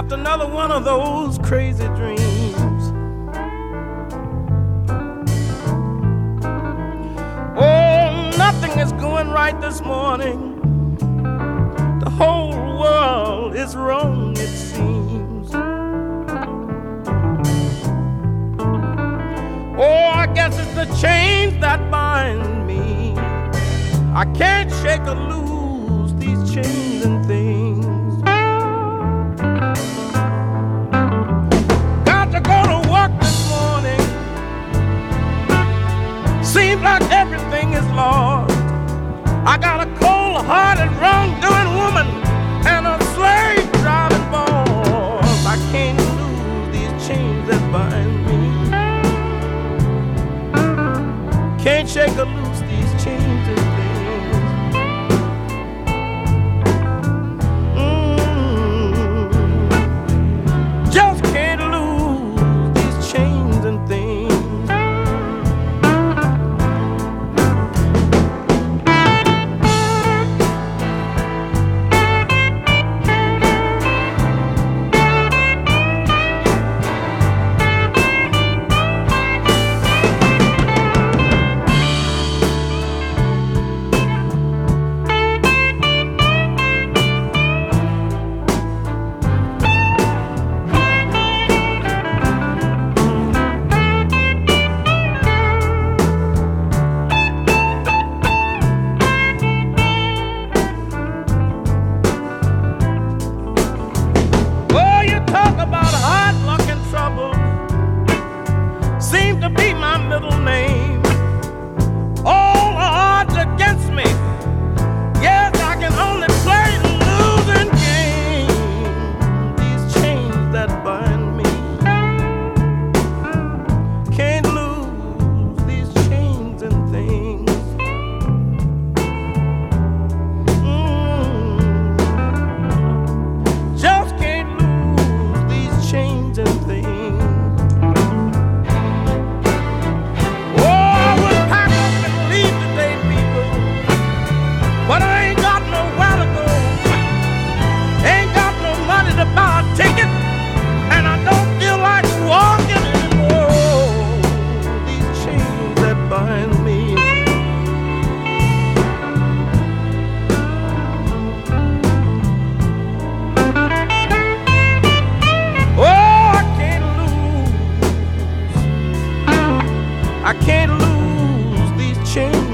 just another one of those crazy dreams. Oh, nothing is going right this morning. The whole world is wrong, it seems. Oh, I guess it's the chains that bind me. I can't shake or lose these chains and things. Got to go to work this morning. Seems like everything is lost. I got a cold-hearted, wrong-doing woman and a slave-driving boss. I can't lose these chains that bind me. Can't shake or loose these chains and things. Just can't lose these chains and things. Seem to be my middle name. All the odds against me. Yes, I can only play the losing game. These chains that bind me. Can't lose these chains and things. Just can't lose these chains and things. But I ain't got nowhere to go. Ain't got no money to buy a ticket, and I don't feel like walking anymore. These chains that bind me. Oh, I can't lose these chains.